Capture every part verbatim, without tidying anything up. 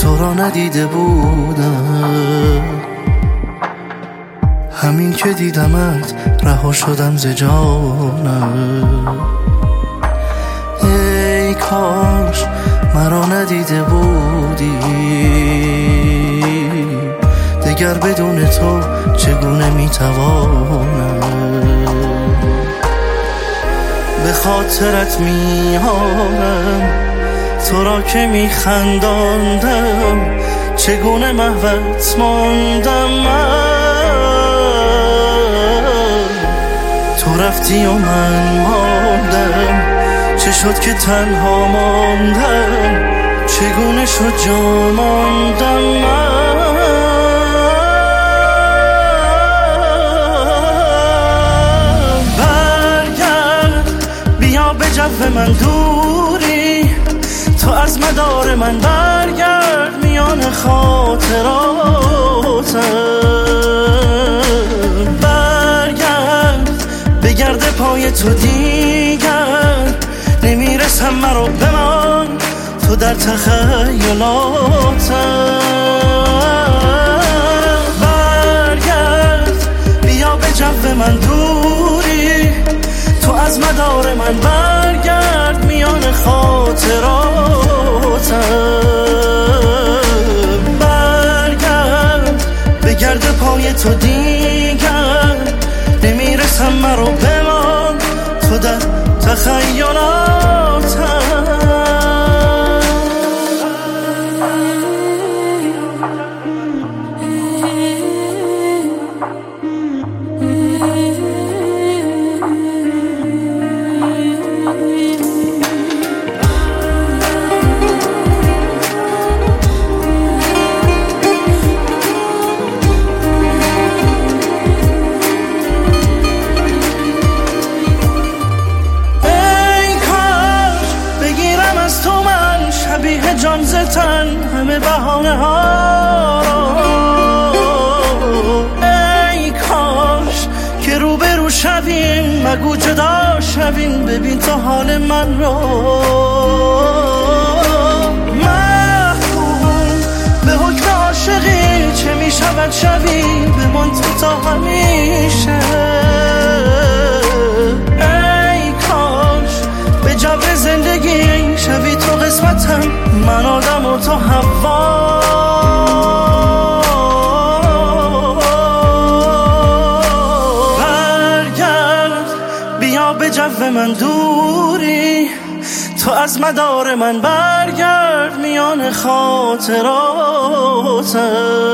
تو را ندیده بودم. همین که دیدمت رها شدم ز جانم. ای کاش مرا ندیده بودی، دگر بدون تو چگونه میتوانم. به خاطرت میارم تو را که میخنداندم، چگونه محوت ماندم من. تو رفتی و من ماندم، چه شد که تنها ماندم، چگونه شد جا ماندم من. برگرد بیا به جو من دوری، تو از مدار من برگرد میان خاطراتم. برگرد بگرد پای تو دیگر نمیرسم، مرا بمان تو در تخیلاتم. برگرد بیا به جو من دوری، تو از مدار من برگرد میان خاطراتم. برگرد بگرد پای تو دیگر نمیرسم، مرا بمان تو در تخیلاتم. شبیه جان ز تن همه بهانه ها رو. ای کاش که رو به رو شویم، مگو جدا شویم، ببین تو حال من رو. محکوم به حکم عاشقی، چه می شود شوی بمان تو تا همیشه. ای کاش به جبر زندگی شوی تو قسمتم، من آدم و تو هوا. برگرد بیا به جو من دوری، تو از مدار من برگرد میان خاطراتم.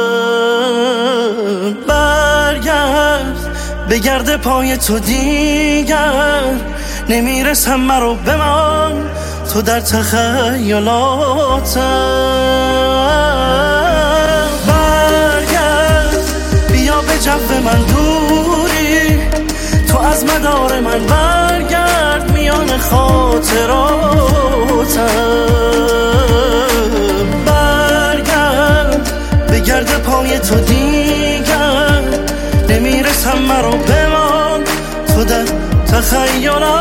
برگرد بگرد پای تو دیگر نمیرسم، مرا بمان تو در تخیلاتم. برگرد بیا به جو من دوری، تو از مدار من برگرد میان خاطراتم. برگرد بگرد پای تو دیگر نمیرسم، مرا بمان تو در تخیلاتم.